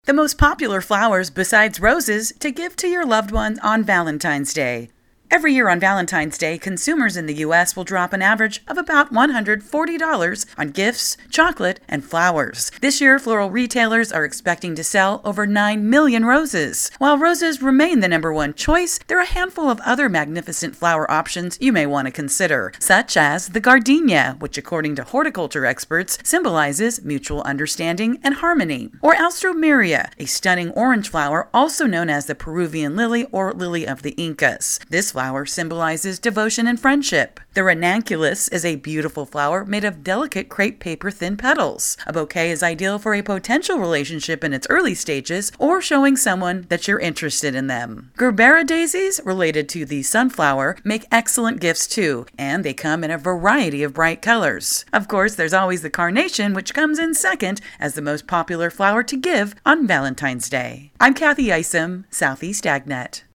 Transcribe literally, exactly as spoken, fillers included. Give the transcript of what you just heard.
The most popular flowers besides roses to give to your loved one on Valentine's Day. Every year on Valentine's Day, consumers in the U S will drop an average of about one hundred forty dollars on gifts, chocolate, and flowers. This year, floral retailers are expecting to sell over nine million roses. While roses remain the number one choice, there are a handful of other magnificent flower options you may want to consider, such as the gardenia, which according to horticulture experts symbolizes mutual understanding and harmony, or alstroemeria, a stunning orange flower also known as the Peruvian lily or lily of the Incas. This flower symbolizes devotion and friendship. The ranunculus is a beautiful flower made of delicate crepe paper thin petals. A bouquet is ideal for a potential relationship in its early stages or showing someone that you're interested in them. Gerbera daisies, related to the sunflower, make excellent gifts too, and they come in a variety of bright colors. Of course, there's always the carnation, which comes in second as the most popular flower to give on Valentine's Day. I'm Kathy Isom, Southeast AgNet.